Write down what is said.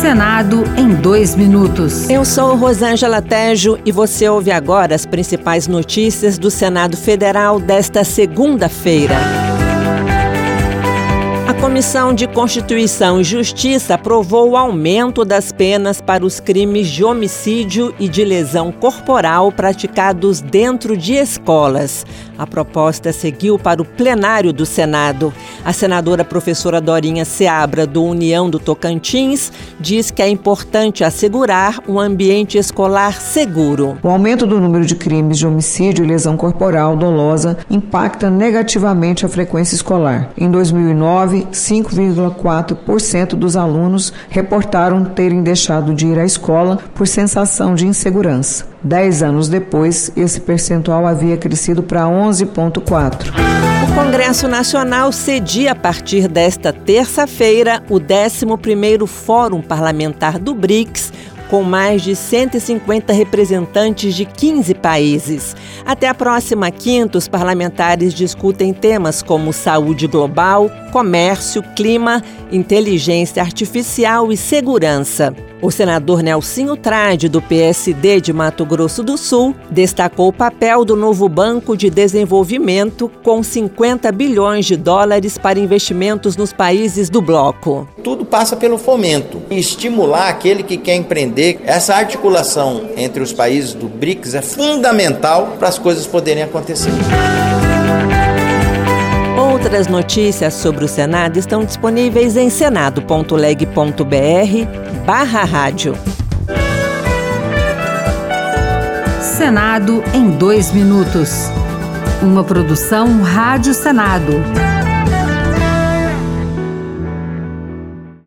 Senado em 2 minutos. Eu sou Rosângela Tejo e você ouve agora as principais notícias do Senado Federal desta segunda-feira. A Comissão de Constituição e Justiça aprovou o aumento das penas para os crimes de homicídio e de lesão corporal praticados dentro de escolas. A proposta seguiu para o plenário do Senado. A senadora professora Dorinha Seabra, do União do Tocantins, diz que é importante assegurar um ambiente escolar seguro. O aumento do número de crimes de homicídio e lesão corporal dolosa impacta negativamente a frequência escolar. Em 2009, 5,4% dos alunos reportaram terem deixado de ir à escola por sensação de insegurança. 10 anos depois, esse percentual havia crescido para 11,4%. O Congresso Nacional cedia a partir desta terça-feira o 11º Fórum Parlamentar do BRICS, com mais de 150 representantes de 15 países. Até a próxima quinta, os parlamentares discutem temas como saúde global, comércio, clima, inteligência artificial e segurança. O senador Nelsinho Trade, do PSD de Mato Grosso do Sul, destacou o papel do novo Banco de Desenvolvimento com 50 bilhões de dólares para investimentos nos países do bloco. Tudo passa pelo fomento e estimular aquele que quer empreender. Essa articulação entre os países do BRICS é fundamental para as coisas poderem acontecer. Outras notícias sobre o Senado estão disponíveis em senado.leg.br/rádio. Senado em 2 minutos. Uma produção Rádio Senado.